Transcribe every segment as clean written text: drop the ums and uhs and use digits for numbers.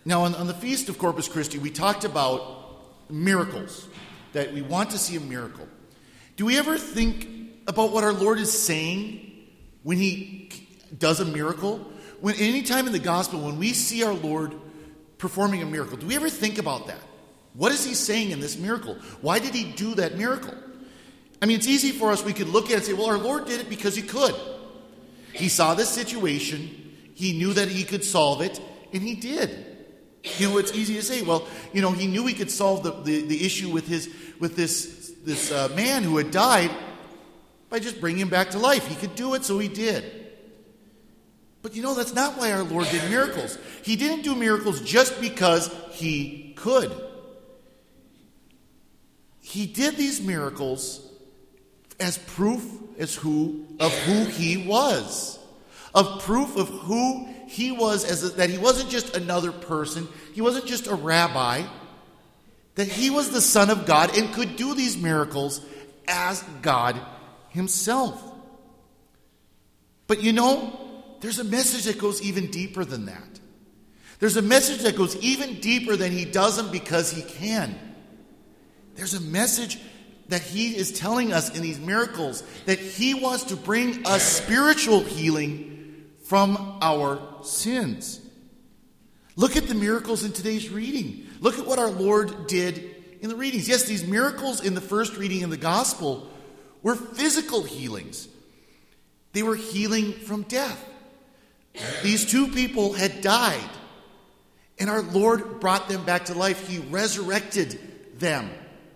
Now, on the Feast of Corpus Christi, we talked about miracles, that we want to see a miracle. Do we ever think about what our Lord is saying when he does a miracle? When any time in the gospel, when we see our Lord performing a miracle, do we ever think about that? What is he saying in this miracle? Why did he do that miracle? I mean, it's easy for us. We could look at it and say, well, our Lord did it because he could. He saw this situation. He knew that he could solve it, and he did. You know, it's easy to say, well, you know, he knew he could solve the issue with this man who had died by just bringing him back to life. He could do it, so he did. But you know, that's not why our Lord did miracles. He didn't do miracles just because he could. He did these miracles as proof of who he was. Of proof of who he was, that he wasn't just another person. He wasn't just a rabbi. That he was the Son of God and could do these miracles as God himself. But you know, there's a message that goes even deeper than that. There's a message that goes even deeper than he does them because he can. There's a message that he is telling us in these miracles, that he wants to bring us spiritual healing from our sins. Look at the miracles in today's reading. Look at what our Lord did in the readings. Yes, these miracles in the first reading in the gospel were physical healings. They were healing from death. These two people had died, and our Lord brought them back to life. He resurrected them.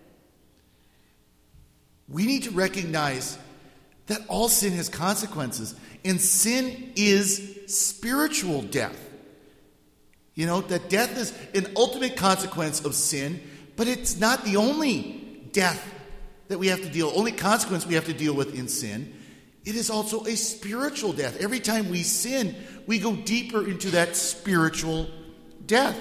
We need to recognize that all sin has consequences, and sin is spiritual death. You know, that death is an ultimate consequence of sin, but it's not the only death that we have to deal, only consequence we have to deal with in sin. It is also a spiritual death. Every time we sin, we go deeper into that spiritual death.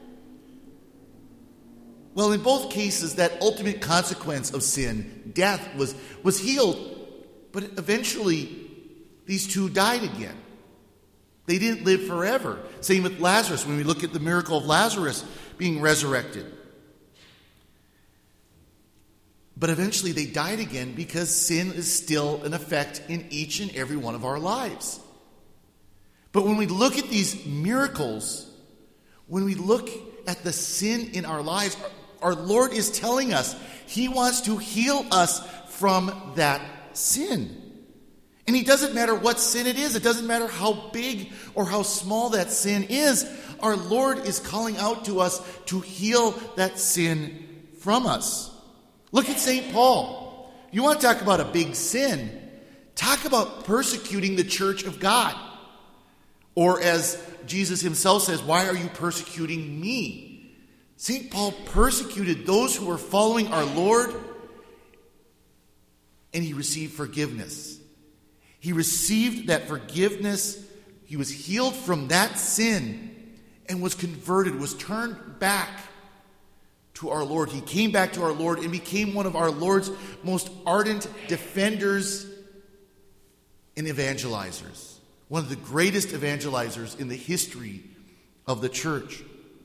Well, in both cases, that ultimate consequence of sin, death, was healed. But eventually, these two died again. They didn't live forever. Same with Lazarus, when we look at the miracle of Lazarus being resurrected. But eventually they died again because sin is still an effect in each and every one of our lives. But when we look at these miracles, when we look at the sin in our lives, our Lord is telling us he wants to heal us from that sin. And it doesn't matter what sin it is. It doesn't matter how big or how small that sin is. Our Lord is calling out to us to heal that sin from us. Look at St. Paul. You want to talk about a big sin? Talk about persecuting the church of God. Or as Jesus himself says, why are you persecuting me? St. Paul persecuted those who were following our Lord, and he received forgiveness. He received that forgiveness. He was healed from that sin and was converted, was turned back to our Lord. He came back to our Lord and became one of our Lord's most ardent defenders and evangelizers. One of the greatest evangelizers in the history of the church.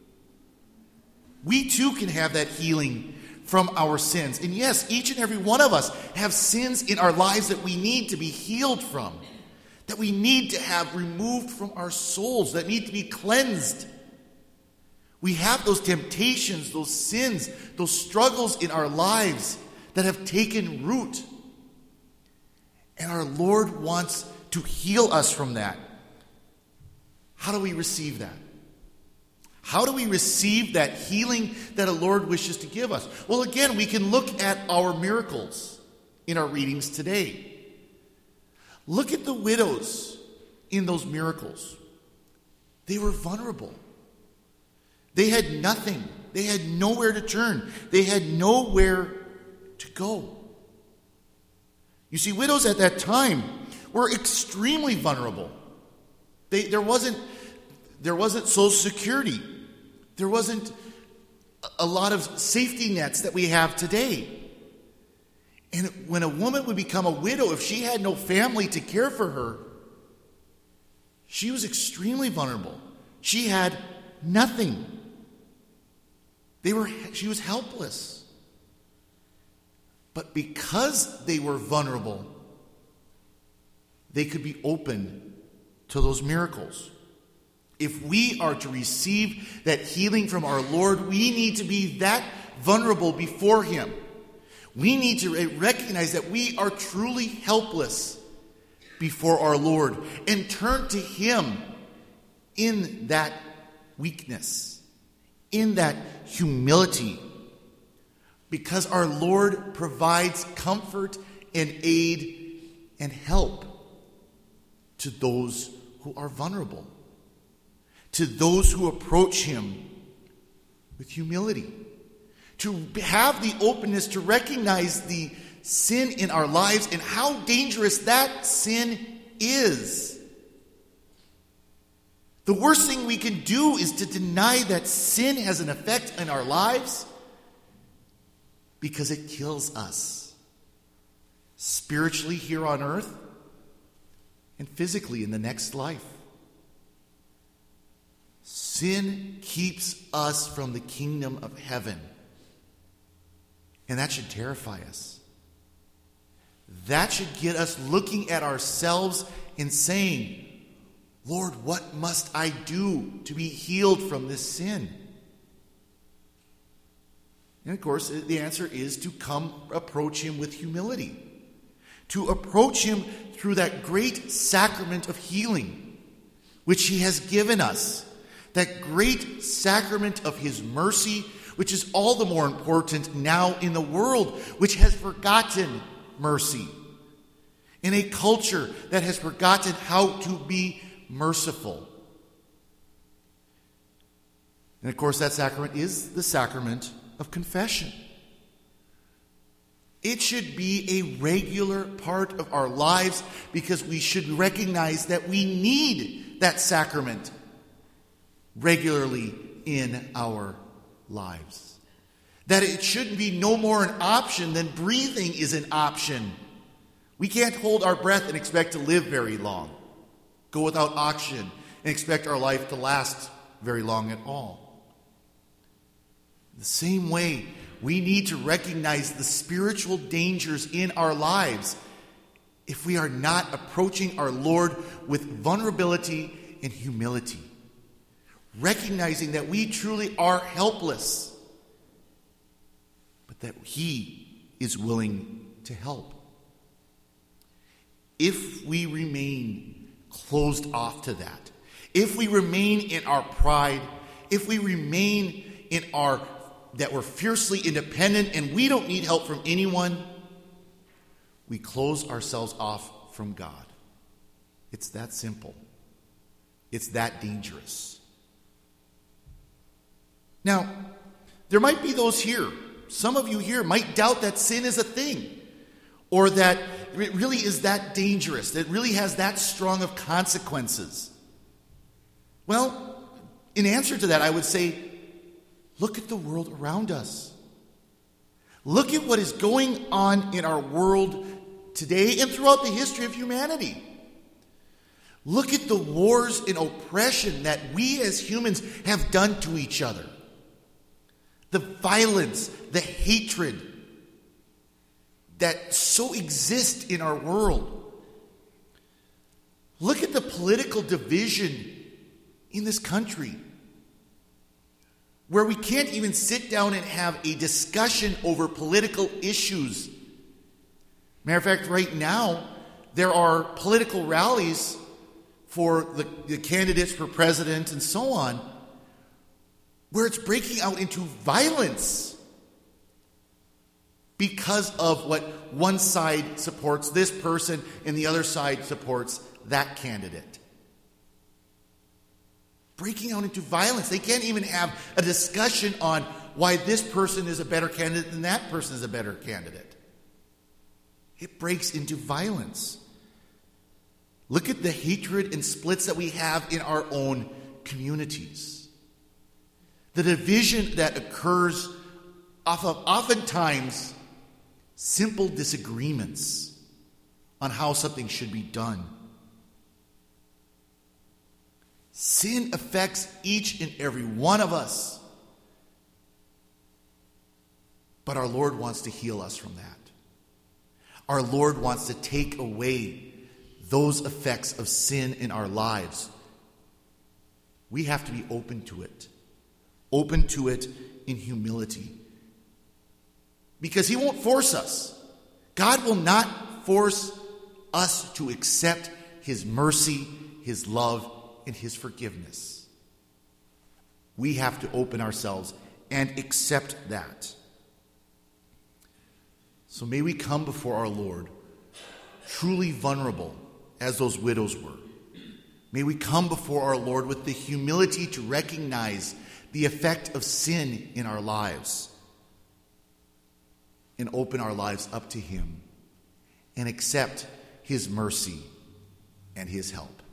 We too can have that healing from our sins. And yes, each and every one of us have sins in our lives that we need to be healed from, that we need to have removed from our souls, that need to be cleansed. We have those temptations, those sins, those struggles in our lives that have taken root. And our Lord wants to heal us from that. How do we receive that? How do we receive that healing that our Lord wishes to give us? Well, again, we can look at our miracles in our readings today. Look at the widows in those miracles. They were vulnerable. They had nothing. They had nowhere to turn. They had nowhere to go. You see, widows at that time were extremely vulnerable. There wasn't Social Security. There wasn't a lot of safety nets that we have today. And when a woman would become a widow, if she had no family to care for her, she was extremely vulnerable. She had nothing. She was helpless. But because they were vulnerable, they could be open to those miracles. If we are to receive that healing from our Lord, we need to be that vulnerable before Him. We need to recognize that we are truly helpless before our Lord and turn to Him in that weakness, in that humility, because our Lord provides comfort and aid and help to those who are vulnerable, to those who approach Him with humility, to have the openness to recognize the sin in our lives and how dangerous that sin is. The worst thing we can do is to deny that sin has an effect in our lives, because it kills us spiritually here on earth and physically in the next life. Sin keeps us from the kingdom of heaven, and that should terrify us. That should get us looking at ourselves and saying, Lord, what must I do to be healed from this sin? And of course, the answer is to come approach Him with humility. To approach Him through that great sacrament of healing, which He has given us. That great sacrament of His mercy, which is all the more important now in the world, which has forgotten mercy. In a culture that has forgotten how to be merciful. And of course, that sacrament is the sacrament of confession. It should be a regular part of our lives, because we should recognize that we need that sacrament regularly in our lives. That it should be no more an option than breathing is an option. We can't hold our breath and expect to live very long, go without oxygen, and expect our life to last very long at all. The same way, we need to recognize the spiritual dangers in our lives if we are not approaching our Lord with vulnerability and humility, recognizing that we truly are helpless, but that He is willing to help. If we remain closed off to that, if we remain in our pride, if we remain in that we're fiercely independent and we don't need help from anyone, we close ourselves off from God. It's that simple. It's that dangerous. Now, there might be those here, some of you here might doubt that sin is a thing, or that it really is that dangerous, that it really has that strong of consequences. Well, in answer to that, I would say, look at the world around us. Look at what is going on in our world today and throughout the history of humanity. Look at the wars and oppression that we as humans have done to each other. The violence, the hatred that so exist in our world. Look at the political division in this country, where we can't even sit down and have a discussion over political issues. Matter of fact, right now, there are political rallies for the candidates for president and so on, where it's breaking out into violence because of what one side supports this person and the other side supports that candidate. Breaking out into violence. They can't even have a discussion on why this person is a better candidate than that person is a better candidate. It breaks into violence. Look at the hatred and splits that we have in our own communities. The division that occurs off of oftentimes simple disagreements on how something should be done. Sin affects each and every one of us. But our Lord wants to heal us from that. Our Lord wants to take away those effects of sin in our lives. We have to be open to it in humility. Because he won't force us. God will not force us to accept his mercy, his love, and his forgiveness. We have to open ourselves and accept that. So may we come before our Lord truly vulnerable as those widows were. May we come before our Lord with the humility to recognize the effect of sin in our lives and open our lives up to him and accept his mercy and his help.